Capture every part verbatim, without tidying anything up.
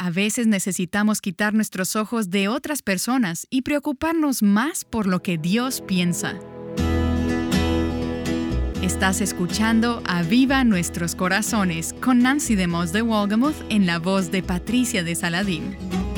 A veces necesitamos quitar nuestros ojos de otras personas y preocuparnos más por lo que Dios piensa. Estás escuchando Aviva Nuestros Corazones con Nancy DeMoss de Wolgemuth en la voz de Patricia de Saladín.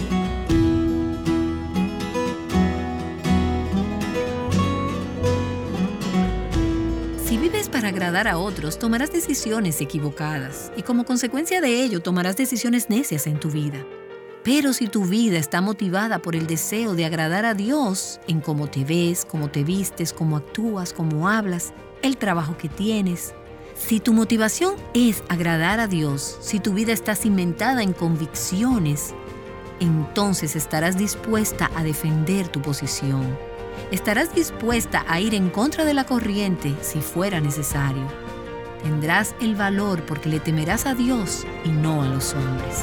Si vives para agradar a otros, tomarás decisiones equivocadas y como consecuencia de ello tomarás decisiones necias en tu vida. Pero si tu vida está motivada por el deseo de agradar a Dios en cómo te ves, cómo te vistes, cómo actúas, cómo hablas, el trabajo que tienes, si tu motivación es agradar a Dios, si tu vida está cimentada en convicciones, entonces estarás dispuesta a defender tu posición. Estarás dispuesta a ir en contra de la corriente si fuera necesario. Tendrás el valor porque le temerás a Dios y no a los hombres.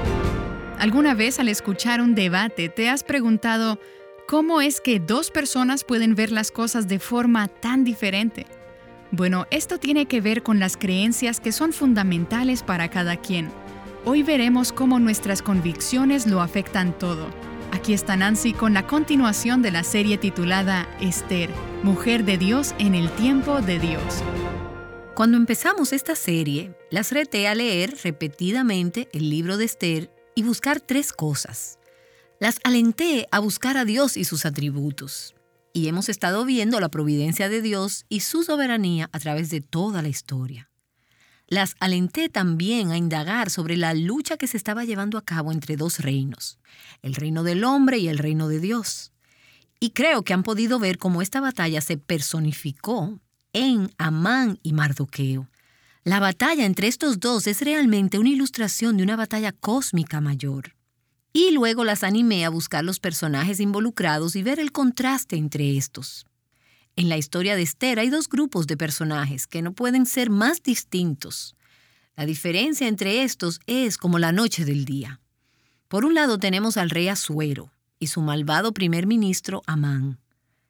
¿Alguna vez al escuchar un debate te has preguntado cómo es que dos personas pueden ver las cosas de forma tan diferente? Bueno, esto tiene que ver con las creencias que son fundamentales para cada quien. Hoy veremos cómo nuestras convicciones lo afectan todo. Aquí está Nancy con la continuación de la serie titulada Esther, Mujer de Dios en el tiempo de Dios. Cuando empezamos esta serie, las reté a leer repetidamente el libro de Esther y buscar tres cosas. Las alenté a buscar a Dios y sus atributos. Y hemos estado viendo la providencia de Dios y su soberanía a través de toda la historia. Las alenté también a indagar sobre la lucha que se estaba llevando a cabo entre dos reinos, el reino del hombre y el reino de Dios. Y creo que han podido ver cómo esta batalla se personificó en Amán y Mardoqueo. La batalla entre estos dos es realmente una ilustración de una batalla cósmica mayor. Y luego las animé a buscar los personajes involucrados y ver el contraste entre estos. En la historia de Esther hay dos grupos de personajes que no pueden ser más distintos. La diferencia entre estos es como la noche del día. Por un lado tenemos al rey Asuero y su malvado primer ministro Amán.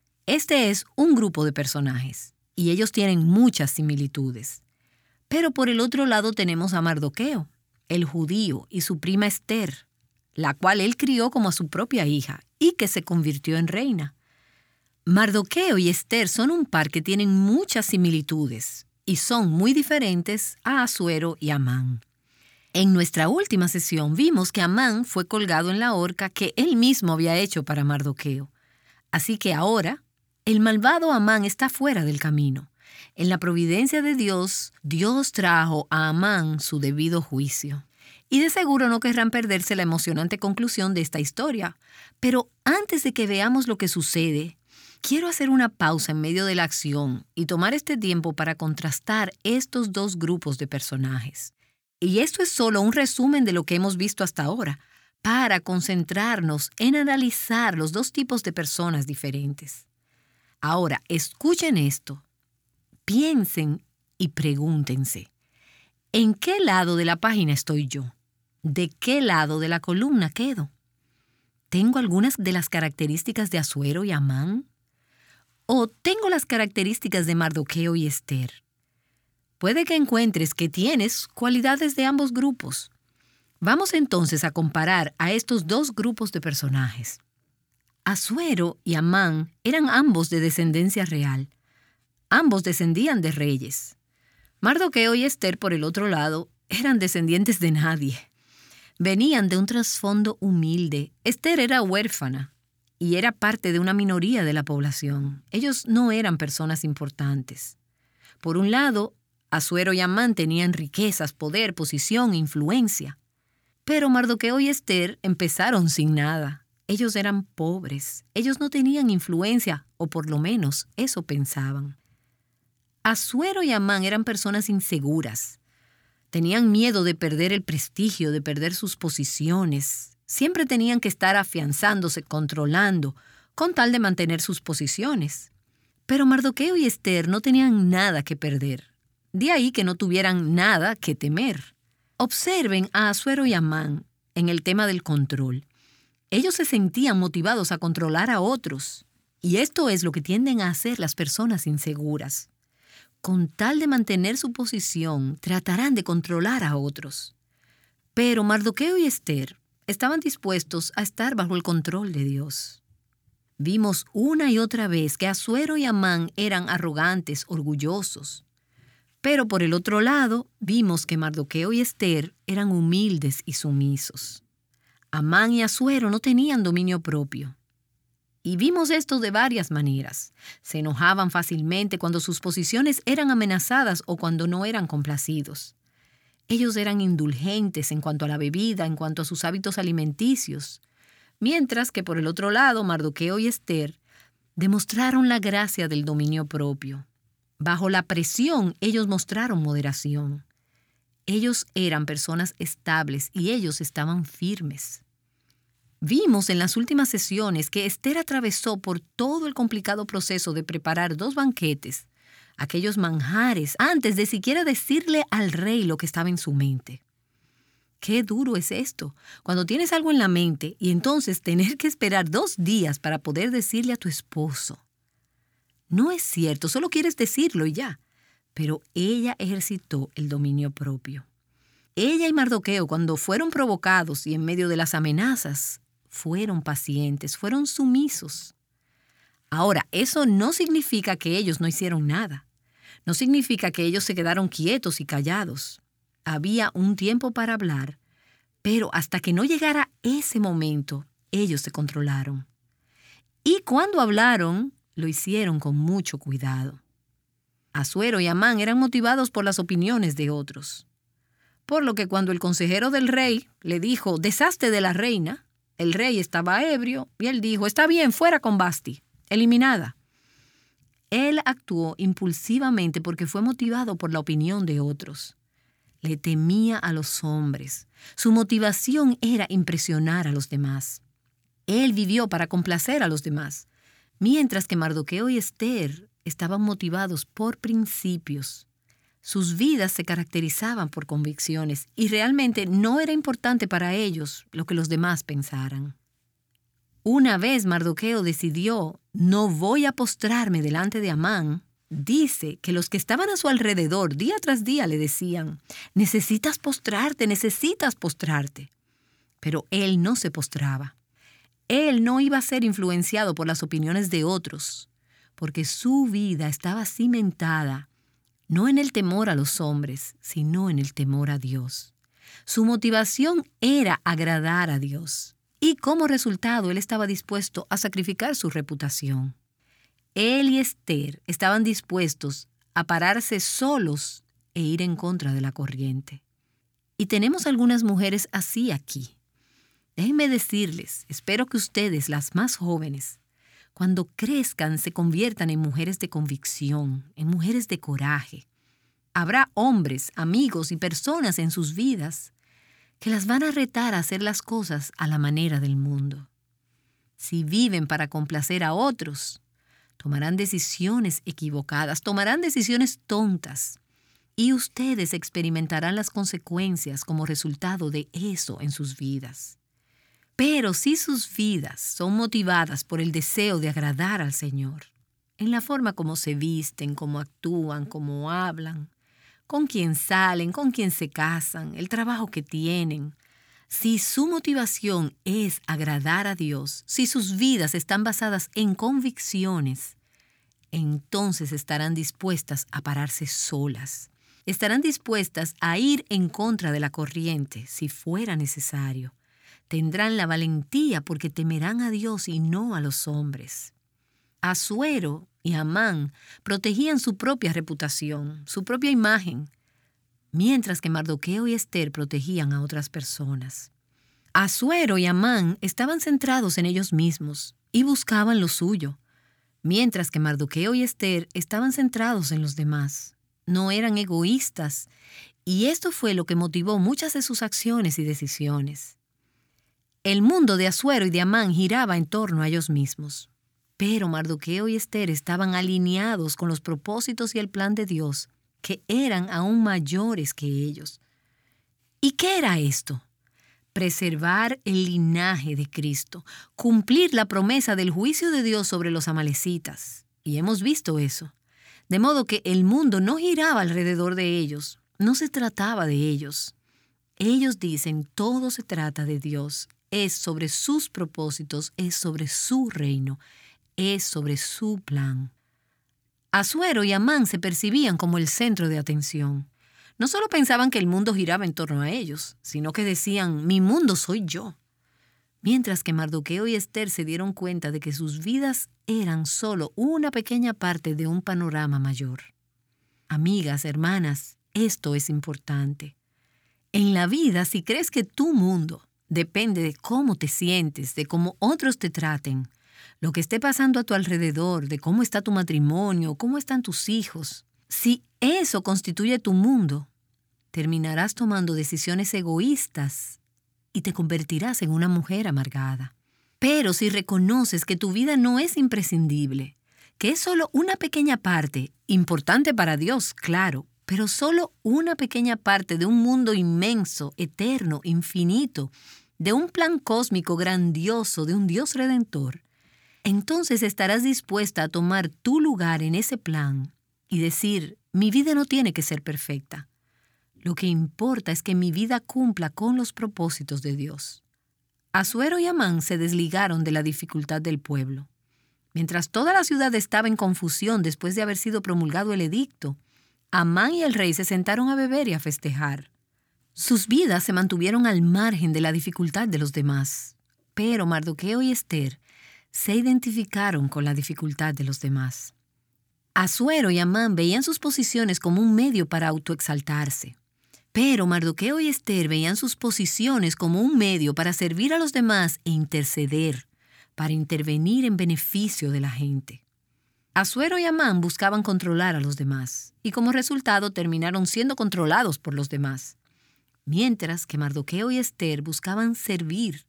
Este es un grupo de personajes y ellos tienen muchas similitudes. Pero por el otro lado tenemos a Mardoqueo, el judío, y su prima Esther, la cual él crió como a su propia hija y que se convirtió en reina. Mardoqueo y Esther son un par que tienen muchas similitudes y son muy diferentes a Asuero y Amán. En nuestra última sesión vimos que Amán fue colgado en la horca que él mismo había hecho para Mardoqueo. Así que ahora, el malvado Amán está fuera del camino. En la providencia de Dios, Dios trajo a Amán su debido juicio. Y de seguro no querrán perderse la emocionante conclusión de esta historia. Pero antes de que veamos lo que sucede, quiero hacer una pausa en medio de la acción y tomar este tiempo para contrastar estos dos grupos de personajes. Y esto es solo un resumen de lo que hemos visto hasta ahora, para concentrarnos en analizar los dos tipos de personas diferentes. Ahora, escuchen esto, piensen y pregúntense, ¿en qué lado de la página estoy yo? ¿De qué lado de la columna quedo? ¿Tengo algunas de las características de Asuero y Amán? ¿O tengo las características de Mardoqueo y Esther? Puede que encuentres que tienes cualidades de ambos grupos. Vamos entonces a comparar a estos dos grupos de personajes. Asuero y Amán eran ambos de descendencia real. Ambos descendían de reyes. Mardoqueo y Esther, por el otro lado, eran descendientes de nadie. Venían de un trasfondo humilde. Esther era huérfana y era parte de una minoría de la población. Ellos no eran personas importantes. Por un lado, Asuero y Amán tenían riquezas, poder, posición e influencia. Pero Mardoqueo y Esther empezaron sin nada. Ellos eran pobres. Ellos no tenían influencia, o por lo menos eso pensaban. Asuero y Amán eran personas inseguras. Tenían miedo de perder el prestigio, de perder sus posiciones. Siempre tenían que estar afianzándose, controlando, con tal de mantener sus posiciones. Pero Mardoqueo y Esther no tenían nada que perder. De ahí que no tuvieran nada que temer. Observen a Asuero y Amán en el tema del control. Ellos se sentían motivados a controlar a otros. Y esto es lo que tienden a hacer las personas inseguras. Con tal de mantener su posición, tratarán de controlar a otros. Pero Mardoqueo y Esther estaban dispuestos a estar bajo el control de Dios. Vimos una y otra vez que Asuero y Amán eran arrogantes, orgullosos. Pero por el otro lado, vimos que Mardoqueo y Esther eran humildes y sumisos. Amán y Asuero no tenían dominio propio. Y vimos esto de varias maneras. Se enojaban fácilmente cuando sus posiciones eran amenazadas o cuando no eran complacidos. Ellos eran indulgentes en cuanto a la bebida, en cuanto a sus hábitos alimenticios. Mientras que por el otro lado, Mardoqueo y Esther demostraron la gracia del dominio propio. Bajo la presión, ellos mostraron moderación. Ellos eran personas estables y ellos estaban firmes. Vimos en las últimas sesiones que Esther atravesó por todo el complicado proceso de preparar dos banquetes, aquellos manjares, antes de siquiera decirle al rey lo que estaba en su mente. Qué duro es esto, cuando tienes algo en la mente y entonces tener que esperar dos días para poder decirle a tu esposo. No es cierto, solo quieres decirlo y ya. Pero ella ejercitó el dominio propio. Ella y Mardoqueo, cuando fueron provocados y en medio de las amenazas, fueron pacientes, fueron sumisos. Ahora, eso no significa que ellos no hicieron nada. No significa que ellos se quedaron quietos y callados. Había un tiempo para hablar, pero hasta que no llegara ese momento, ellos se controlaron. Y cuando hablaron, lo hicieron con mucho cuidado. Asuero y Amán eran motivados por las opiniones de otros. Por lo que cuando el consejero del rey le dijo, deshazte de la reina, el rey estaba ebrio y él dijo, está bien, fuera con Vasti, eliminada. Él actuó impulsivamente porque fue motivado por la opinión de otros. Le temía a los hombres. Su motivación era impresionar a los demás. Él vivió para complacer a los demás, mientras que Mardoqueo y Esther estaban motivados por principios. Sus vidas se caracterizaban por convicciones y realmente no era importante para ellos lo que los demás pensaran. Una vez Mardoqueo decidió, no voy a postrarme delante de Amán, dice que los que estaban a su alrededor día tras día le decían, necesitas postrarte, necesitas postrarte. Pero él no se postraba. Él no iba a ser influenciado por las opiniones de otros, porque su vida estaba cimentada no en el temor a los hombres, sino en el temor a Dios. Su motivación era agradar a Dios, y como resultado él estaba dispuesto a sacrificar su reputación. Él y Esther estaban dispuestos a pararse solos e ir en contra de la corriente. Y tenemos algunas mujeres así aquí. Déjenme decirles, espero que ustedes, las más jóvenes, cuando crezcan se conviertan en mujeres de convicción, en mujeres de coraje. Habrá hombres, amigos y personas en sus vidas que las van a retar a hacer las cosas a la manera del mundo. Si viven para complacer a otros, tomarán decisiones equivocadas, tomarán decisiones tontas, y ustedes experimentarán las consecuencias como resultado de eso en sus vidas. Pero si sus vidas son motivadas por el deseo de agradar al Señor, en la forma como se visten, cómo actúan, cómo hablan, con quién salen, con quién se casan, el trabajo que tienen, si su motivación es agradar a Dios, si sus vidas están basadas en convicciones, entonces estarán dispuestas a pararse solas. Estarán dispuestas a ir en contra de la corriente si fuera necesario. Tendrán la valentía porque temerán a Dios y no a los hombres. Asuero y Amán protegían su propia reputación, su propia imagen, mientras que Mardoqueo y Esther protegían a otras personas. Asuero y Amán estaban centrados en ellos mismos y buscaban lo suyo, mientras que Mardoqueo y Esther estaban centrados en los demás. No eran egoístas, y esto fue lo que motivó muchas de sus acciones y decisiones. El mundo de Asuero y de Amán giraba en torno a ellos mismos, pero Mardoqueo y Esther estaban alineados con los propósitos y el plan de Dios, que eran aún mayores que ellos. ¿Y qué era esto? Preservar el linaje de Cristo, cumplir la promesa del juicio de Dios sobre los amalecitas. Y hemos visto eso. De modo que el mundo no giraba alrededor de ellos, no se trataba de ellos. Ellos dicen, todo se trata de Dios. es sobre sus propósitos, es sobre su reino, es sobre su plan. Asuero y Amán se percibían como el centro de atención. No solo pensaban que el mundo giraba en torno a ellos, sino que decían, mi mundo soy yo. Mientras que Mardoqueo y Esther se dieron cuenta de que sus vidas eran solo una pequeña parte de un panorama mayor. Amigas, hermanas, esto es importante. En la vida, si crees que tu mundo depende de cómo te sientes, de cómo otros te traten, lo que esté pasando a tu alrededor, de cómo está tu matrimonio, cómo están tus hijos, si eso constituye tu mundo, terminarás tomando decisiones egoístas y te convertirás en una mujer amargada. Pero si reconoces que tu vida no es imprescindible, que es solo una pequeña parte, importante para Dios, claro, pero solo una pequeña parte de un mundo inmenso, eterno, infinito, de un plan cósmico grandioso, de un Dios redentor, entonces estarás dispuesta a tomar tu lugar en ese plan y decir, mi vida no tiene que ser perfecta. Lo que importa es que mi vida cumpla con los propósitos de Dios. Asuero y Amán se desligaron de la dificultad del pueblo. Mientras toda la ciudad estaba en confusión después de haber sido promulgado el edicto, Amán y el rey se sentaron a beber y a festejar. Sus vidas se mantuvieron al margen de la dificultad de los demás, pero Mardoqueo y Esther se identificaron con la dificultad de los demás. Asuero y Amán veían sus posiciones como un medio para autoexaltarse, pero Mardoqueo y Esther veían sus posiciones como un medio para servir a los demás e interceder, para intervenir en beneficio de la gente. Asuero y Amán buscaban controlar a los demás, y como resultado terminaron siendo controlados por los demás, mientras que Mardoqueo y Esther buscaban servir,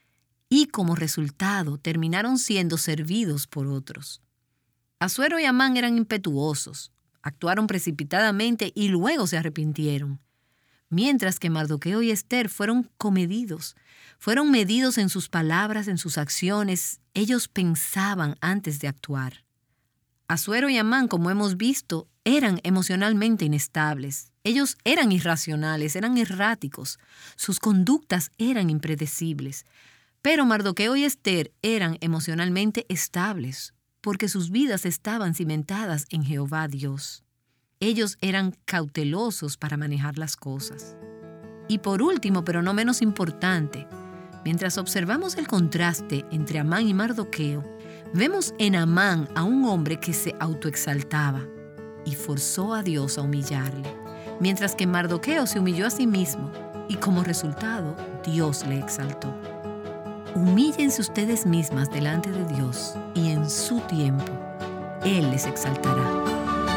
y como resultado terminaron siendo servidos por otros. Asuero y Amán eran impetuosos, actuaron precipitadamente y luego se arrepintieron, mientras que Mardoqueo y Esther fueron comedidos, fueron medidos en sus palabras, en sus acciones, ellos pensaban antes de actuar. Asuero y Amán, como hemos visto, eran emocionalmente inestables. Ellos eran irracionales, eran erráticos. Sus conductas eran impredecibles. Pero Mardoqueo y Esther eran emocionalmente estables, porque sus vidas estaban cimentadas en Jehová Dios. Ellos eran cautelosos para manejar las cosas. Y por último, pero no menos importante, mientras observamos el contraste entre Amán y Mardoqueo, vemos en Amán a un hombre que se autoexaltaba y forzó a Dios a humillarle, mientras que Mardoqueo se humilló a sí mismo y como resultado Dios le exaltó. Humíllense ustedes mismas delante de Dios y en su tiempo Él les exaltará.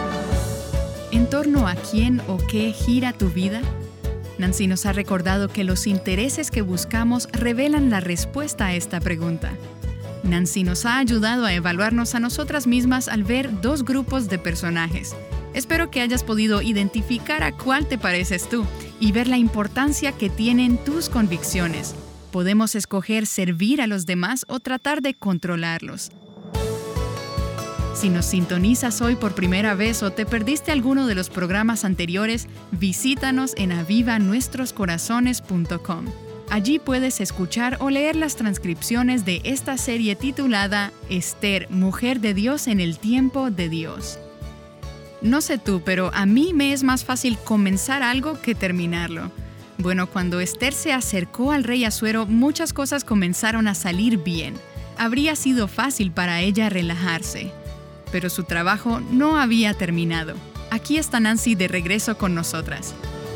¿En torno a quién o qué gira tu vida? Nancy nos ha recordado que los intereses que buscamos revelan la respuesta a esta pregunta. Nancy nos ha ayudado a evaluarnos a nosotras mismas al ver dos grupos de personajes. Espero que hayas podido identificar a cuál te pareces tú y ver la importancia que tienen tus convicciones. Podemos escoger servir a los demás o tratar de controlarlos. Si nos sintonizas hoy por primera vez o te perdiste alguno de los programas anteriores, visítanos en aviva nuestros corazones punto com. Allí puedes escuchar o leer las transcripciones de esta serie titulada Esther, Mujer de Dios en el tiempo de Dios. No sé tú, pero a mí me es más fácil comenzar algo que terminarlo. Bueno, cuando Esther se acercó al rey Asuero, muchas cosas comenzaron a salir bien. Habría sido fácil para ella relajarse. Pero su trabajo no había terminado. Aquí está Nancy de regreso con nosotras.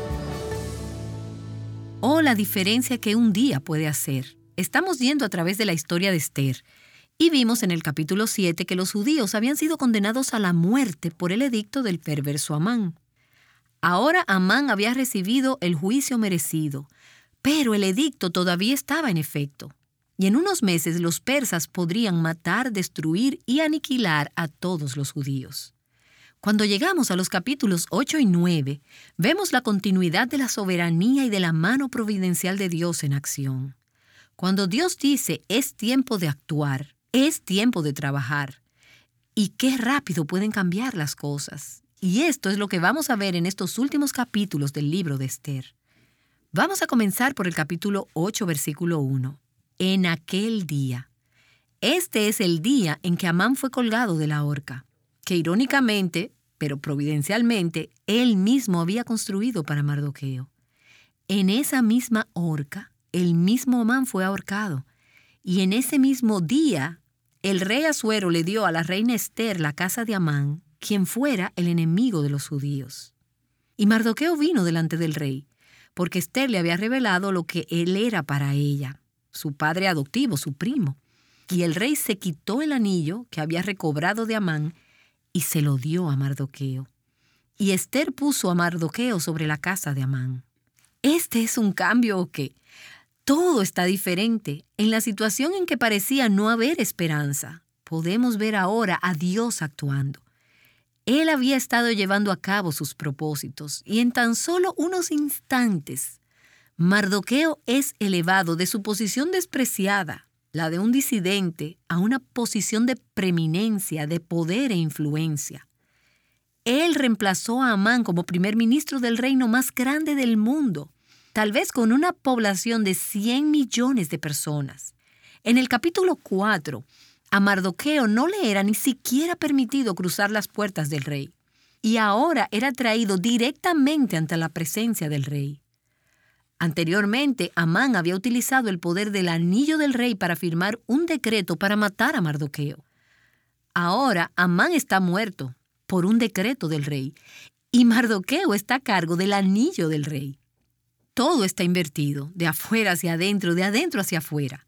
Oh, la diferencia que un día puede hacer. Estamos yendo a través de la historia de Esther y vimos en el capítulo siete que los judíos habían sido condenados a la muerte por el edicto del perverso Amán. Ahora Amán había recibido el juicio merecido, pero el edicto todavía estaba en efecto. Y en unos meses los persas podrían matar, destruir y aniquilar a todos los judíos. Cuando llegamos a los capítulos ocho y nueve, vemos la continuidad de la soberanía y de la mano providencial de Dios en acción. Cuando Dios dice, es tiempo de actuar, es tiempo de trabajar. Y qué rápido pueden cambiar las cosas. Y esto es lo que vamos a ver en estos últimos capítulos del libro de Esther. Vamos a comenzar por el capítulo ocho, versículo uno. en aquel día. Este es el día en que Amán fue colgado de la horca, que irónicamente, pero providencialmente, él mismo había construido para Mardoqueo. En esa misma horca, el mismo Amán fue ahorcado, y en ese mismo día, el rey Asuero le dio a la reina Ester la casa de Amán, quien fuera el enemigo de los judíos. Y Mardoqueo vino delante del rey, porque Ester le había revelado lo que él era para ella, su padre adoptivo, su primo. Y el rey se quitó el anillo que había recobrado de Amán y se lo dio a Mardoqueo. Y Ester puso a Mardoqueo sobre la casa de Amán. ¿Este es un cambio o qué? Todo está diferente. En la situación en que parecía no haber esperanza, podemos ver ahora a Dios actuando. Él había estado llevando a cabo sus propósitos y en tan solo unos instantes, Mardoqueo es elevado de su posición despreciada, la de un disidente, a una posición de preeminencia, de poder e influencia. Él reemplazó a Amán como primer ministro del reino más grande del mundo, tal vez con una población de cien millones de personas. En el capítulo cuatro, a Mardoqueo no le era ni siquiera permitido cruzar las puertas del rey, y ahora era traído directamente ante la presencia del rey. Anteriormente, Amán había utilizado el poder del anillo del rey para firmar un decreto para matar a Mardoqueo. Ahora, Amán está muerto por un decreto del rey, y Mardoqueo está a cargo del anillo del rey. Todo está invertido, de afuera hacia adentro, de adentro hacia afuera.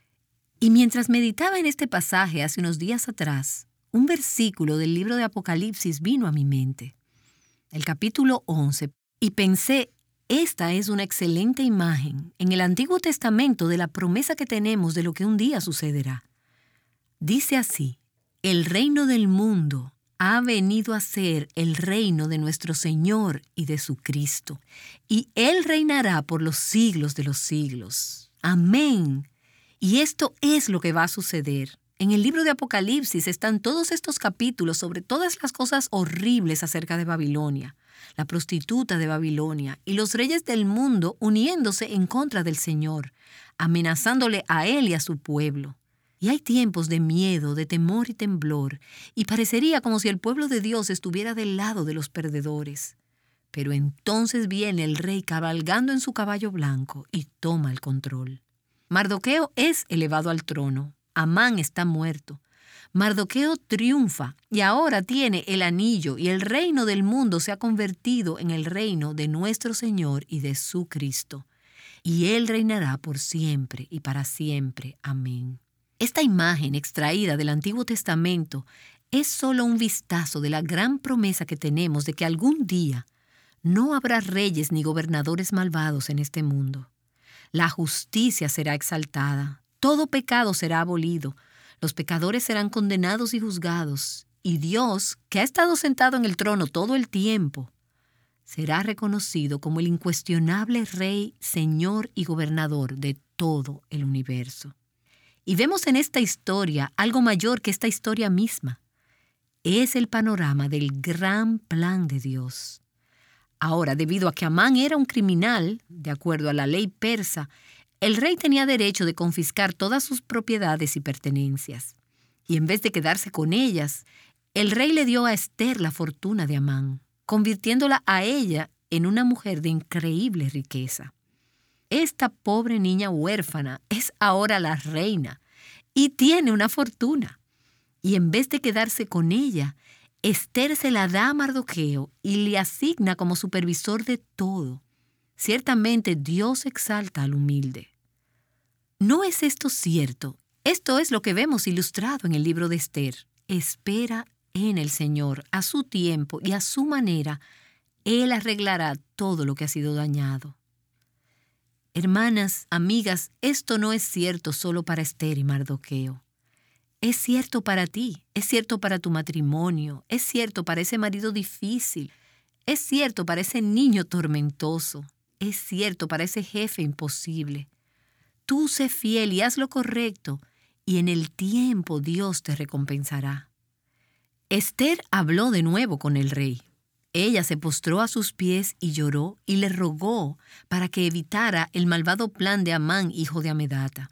Y mientras meditaba en este pasaje hace unos días atrás, un versículo del libro de Apocalipsis vino a mi mente. El capítulo once, y pensé, esta es una excelente imagen en el Antiguo Testamento de la promesa que tenemos de lo que un día sucederá. Dice así: el reino del mundo ha venido a ser el reino de nuestro Señor y de su Cristo, y Él reinará por los siglos de los siglos. Amén. Y esto es lo que va a suceder. En el libro de Apocalipsis están todos estos capítulos sobre todas las cosas horribles acerca de Babilonia, la prostituta de Babilonia y los reyes del mundo uniéndose en contra del Señor, amenazándole a Él y a su pueblo. Y hay tiempos de miedo, de temor y temblor, y parecería como si el pueblo de Dios estuviera del lado de los perdedores. Pero entonces viene el rey cabalgando en su caballo blanco y toma el control. Mardoqueo es elevado al trono. Amán está muerto. Mardoqueo triunfa y ahora tiene el anillo y el reino del mundo se ha convertido en el reino de nuestro Señor y de su Cristo. Y Él reinará por siempre y para siempre. Amén. Esta imagen extraída del Antiguo Testamento es solo un vistazo de la gran promesa que tenemos de que algún día no habrá reyes ni gobernadores malvados en este mundo. La justicia será exaltada, todo pecado será abolido, los pecadores serán condenados y juzgados, y Dios, que ha estado sentado en el trono todo el tiempo, será reconocido como el incuestionable Rey, Señor y Gobernador de todo el universo. Y vemos en esta historia algo mayor que esta historia misma. Es el panorama del gran plan de Dios. Ahora, debido a que Amán era un criminal, de acuerdo a la ley persa, el rey tenía derecho de confiscar todas sus propiedades y pertenencias. Y en vez de quedarse con ellas, el rey le dio a Ester la fortuna de Amán, convirtiéndola a ella en una mujer de increíble riqueza. Esta pobre niña huérfana es ahora la reina y tiene una fortuna. Y en vez de quedarse con ella, Ester se la da a Mardoqueo y le asigna como supervisor de todo. Ciertamente Dios exalta al humilde. ¿No es esto cierto? Esto es lo que vemos ilustrado en el libro de Ester. Espera en el Señor, a su tiempo y a su manera, Él arreglará todo lo que ha sido dañado. Hermanas, amigas, esto no es cierto solo para Ester y Mardoqueo. Es cierto para ti, es cierto para tu matrimonio, es cierto para ese marido difícil, es cierto para ese niño tormentoso, es cierto para ese jefe imposible. Tú sé fiel y haz lo correcto, y en el tiempo Dios te recompensará. Ester habló de nuevo con el rey. Ella se postró a sus pies y lloró y le rogó para que evitara el malvado plan de Amán, hijo de Amedata,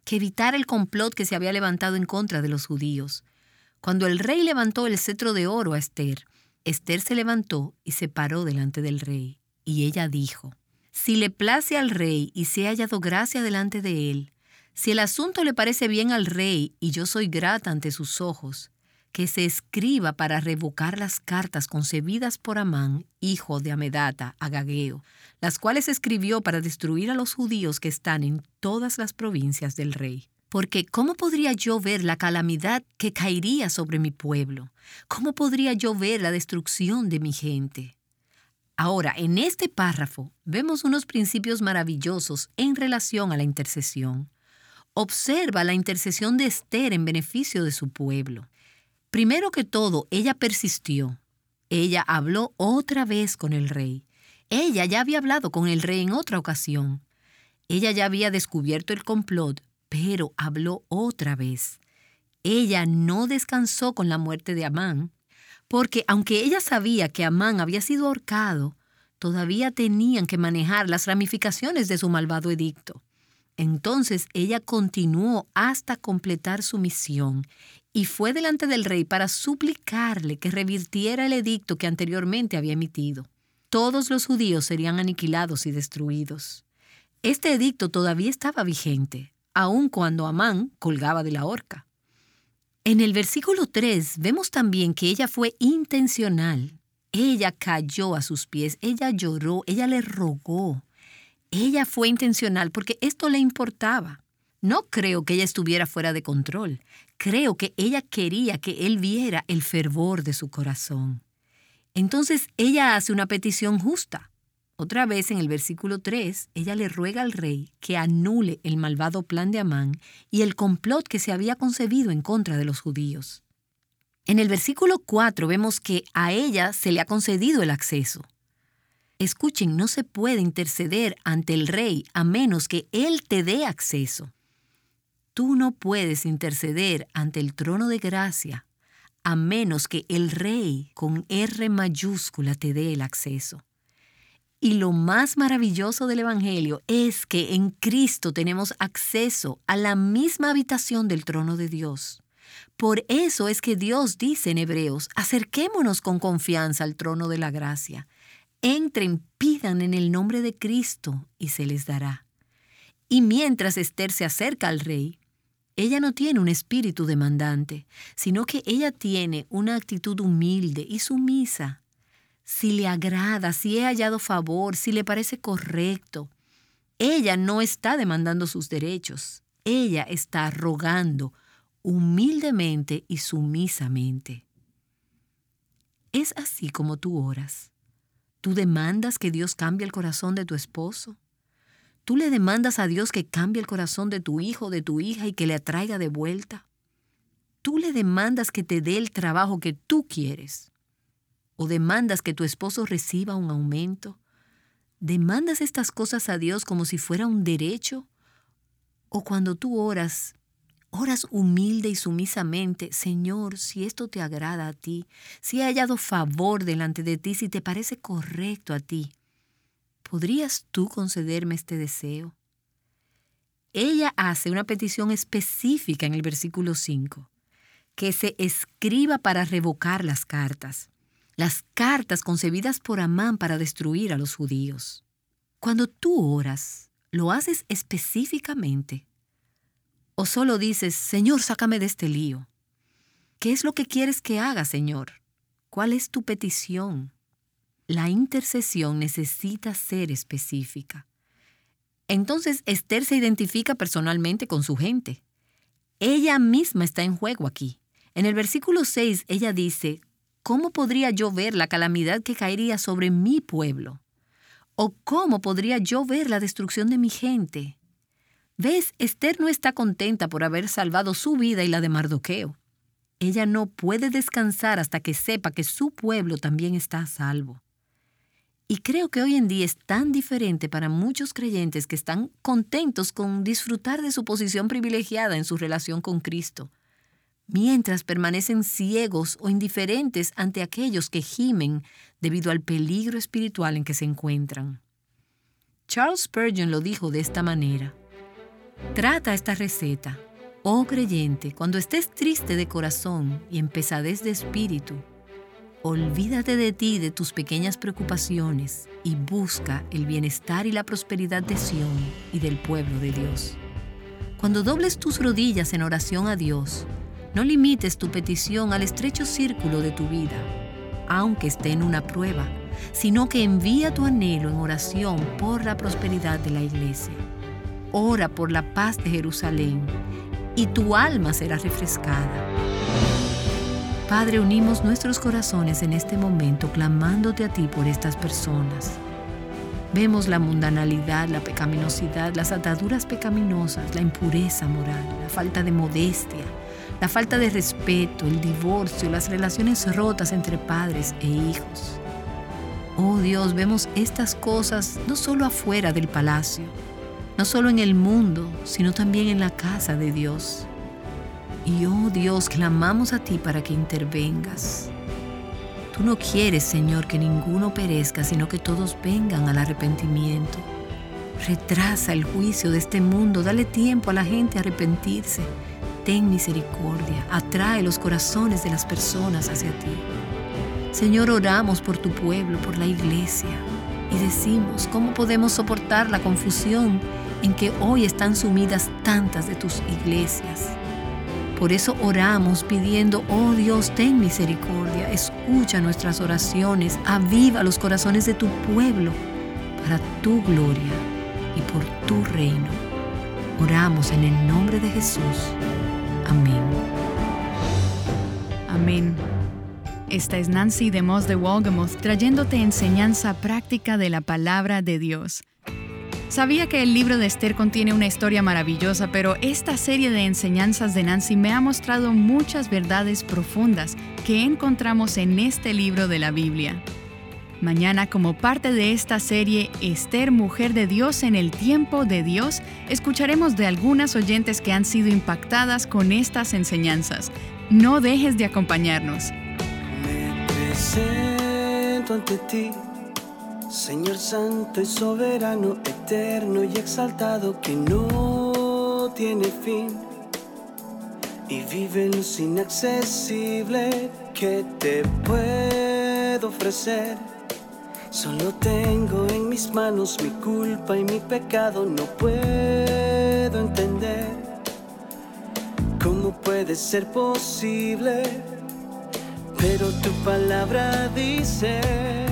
que evitara el complot que se había levantado en contra de los judíos. Cuando el rey levantó el cetro de oro a Ester, Ester se levantó y se paró delante del rey. Y ella dijo: «Si le place al rey y se ha hallado gracia delante de él, si el asunto le parece bien al rey y yo soy grata ante sus ojos, que se escriba para revocar las cartas concebidas por Amán, hijo de Amedata, agageo, las cuales escribió para destruir a los judíos que están en todas las provincias del rey. Porque ¿cómo podría yo ver la calamidad que caería sobre mi pueblo? ¿Cómo podría yo ver la destrucción de mi gente?» Ahora, en este párrafo vemos unos principios maravillosos en relación a la intercesión. Observa la intercesión de Ester en beneficio de su pueblo. Primero que todo, ella persistió. Ella habló otra vez con el rey. Ella ya había hablado con el rey en otra ocasión. Ella ya había descubierto el complot, pero habló otra vez. Ella no descansó con la muerte de Amán, porque aunque ella sabía que Amán había sido ahorcado, todavía tenían que manejar las ramificaciones de su malvado edicto. Entonces ella continuó hasta completar su misión y fue delante del rey para suplicarle que revirtiera el edicto que anteriormente había emitido. Todos los judíos serían aniquilados y destruidos. Este edicto todavía estaba vigente, aun cuando Amán colgaba de la horca. En el versículo tres vemos también que ella fue intencional. Ella cayó a sus pies, ella lloró, ella le rogó. Ella fue intencional porque esto le importaba. No creo que ella estuviera fuera de control. Creo que ella quería que él viera el fervor de su corazón. Entonces ella hace una petición justa. Otra vez en el versículo tres, ella le ruega al rey que anule el malvado plan de Amán y el complot que se había concebido en contra de los judíos. En el versículo cuatro vemos que a ella se le ha concedido el acceso. Escuchen, no se puede interceder ante el rey a menos que él te dé acceso. Tú no puedes interceder ante el trono de gracia a menos que el rey con R mayúscula te dé el acceso. Y lo más maravilloso del Evangelio es que en Cristo tenemos acceso a la misma habitación del trono de Dios. Por eso es que Dios dice en Hebreos: acerquémonos con confianza al trono de la gracia. Entren, pidan en el nombre de Cristo y se les dará. Y mientras Ester se acerca al rey, ella no tiene un espíritu demandante, sino que ella tiene una actitud humilde y sumisa. Si le agrada, si he hallado favor, si le parece correcto. Ella no está demandando sus derechos. Ella está rogando humildemente y sumisamente. ¿Es así como tú oras? ¿Tú demandas que Dios cambie el corazón de tu esposo? ¿Tú le demandas a Dios que cambie el corazón de tu hijo, de tu hija y que le atraiga de vuelta? ¿Tú le demandas que te dé el trabajo que tú quieres? ¿O demandas que tu esposo reciba un aumento? ¿Demandas estas cosas a Dios como si fuera un derecho? ¿O cuando tú oras, oras humilde y sumisamente: Señor, si esto te agrada a ti, si he hallado favor delante de ti, si te parece correcto a ti, ¿podrías tú concederme este deseo? Ella hace una petición específica en el versículo cinco, que se escriba para revocar las cartas. Las cartas concebidas por Amán para destruir a los judíos. Cuando tú oras, ¿lo haces específicamente? ¿O solo dices: Señor, sácame de este lío? ¿Qué es lo que quieres que haga, Señor? ¿Cuál es tu petición? La intercesión necesita ser específica. Entonces Ester se identifica personalmente con su gente. Ella misma está en juego aquí. En el versículo seis ella dice: ¿cómo podría yo ver la calamidad que caería sobre mi pueblo? ¿O cómo podría yo ver la destrucción de mi gente? ¿Ves? Ester no está contenta por haber salvado su vida y la de Mardoqueo. Ella no puede descansar hasta que sepa que su pueblo también está a salvo. Y creo que hoy en día es tan diferente para muchos creyentes que están contentos con disfrutar de su posición privilegiada en su relación con Cristo, mientras permanecen ciegos o indiferentes ante aquellos que gimen debido al peligro espiritual en que se encuentran. Charles Spurgeon lo dijo de esta manera: Trata esta receta. Oh creyente, cuando estés triste de corazón y en pesadez de espíritu, olvídate de ti y de tus pequeñas preocupaciones y busca el bienestar y la prosperidad de Sión y del pueblo de Dios. Cuando dobles tus rodillas en oración a Dios, no limites tu petición al estrecho círculo de tu vida, aunque esté en una prueba, sino que envía tu anhelo en oración por la prosperidad de la iglesia. Ora por la paz de Jerusalén y tu alma será refrescada. Padre, unimos nuestros corazones en este momento clamándote a ti por estas personas. Vemos la mundanalidad, la pecaminosidad, las ataduras pecaminosas, la impureza moral, la falta de modestia, la falta de respeto, el divorcio, las relaciones rotas entre padres e hijos. Oh Dios, vemos estas cosas no solo afuera del palacio, no solo en el mundo, sino también en la casa de Dios. Y oh Dios, clamamos a ti para que intervengas. Tú no quieres, Señor, que ninguno perezca, sino que todos vengan al arrepentimiento. Retrasa el juicio de este mundo, dale tiempo a la gente a arrepentirse. Ten misericordia, atrae los corazones de las personas hacia ti. Señor, oramos por tu pueblo, por la iglesia, y decimos cómo podemos soportar la confusión en que hoy están sumidas tantas de tus iglesias. Por eso oramos pidiendo, oh Dios, ten misericordia, escucha nuestras oraciones, aviva los corazones de tu pueblo para tu gloria y por tu reino. Oramos en el nombre de Jesús. Amén. Amén. Esta es Nancy DeMoss de Wolgemuth trayéndote enseñanza práctica de la palabra de Dios. Sabía que el libro de Esther contiene una historia maravillosa, pero esta serie de enseñanzas de Nancy me ha mostrado muchas verdades profundas que encontramos en este libro de la Biblia. Mañana, como parte de esta serie, Esther, mujer de Dios en el tiempo de Dios, escucharemos de algunas oyentes que han sido impactadas con estas enseñanzas. No dejes de acompañarnos. Me presento ante ti, Señor santo y soberano, eterno y exaltado, que no tiene fin y vive en luz inaccesible. Que te puedo ofrecer? Solo tengo en mis manos mi culpa y mi pecado. No puedo entender cómo puede ser posible, pero tu palabra dice: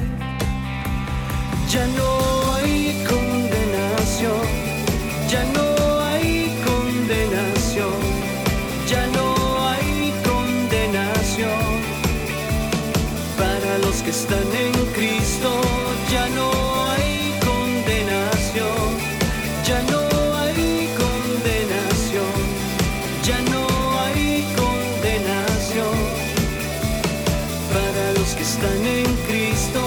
ya no hay condenación, ya no hay condenación, ya no hay condenación para los que están en Cristo. Ya no hay condenación, ya no hay condenación, ya no hay condenación para los que están en Cristo.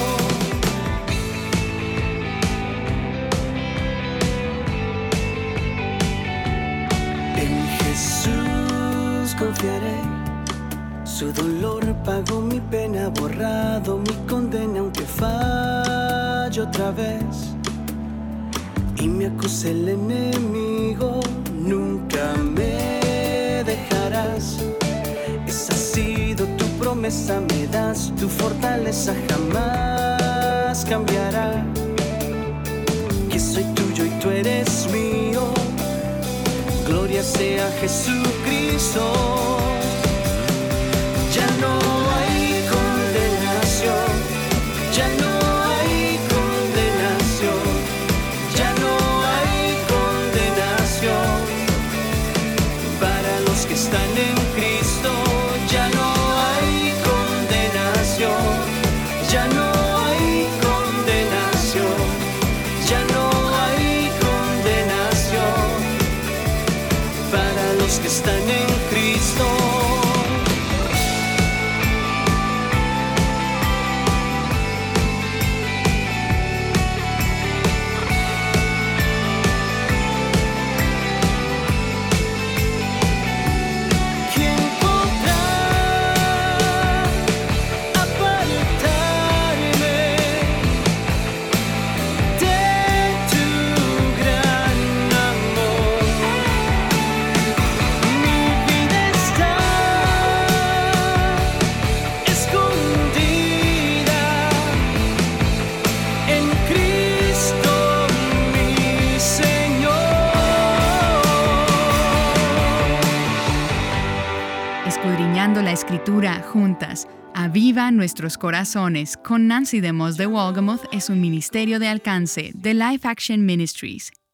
Confiaré, su dolor pagó mi pena, borrado mi condena, aunque fallo otra vez y me acuse el enemigo. Nunca me dejarás, esa ha sido tu promesa, me das tu fortaleza, jamás cambiará. Que soy tuyo y tú eres mío. Gloria sea Jesucristo. Ya no hay condenación, ya no hay condenación, ya no hay condenación para los que están en Cristo. Ya no hay condenación, ya no hay condenación, ya no hay condenación para los que están en Cristo. ¿Quién podrá apartarme de tu gran amor? Escritura juntas. Aviva nuestros corazones con Nancy DeMoss de Wolgemuth es un ministerio de alcance de Life Action Ministries.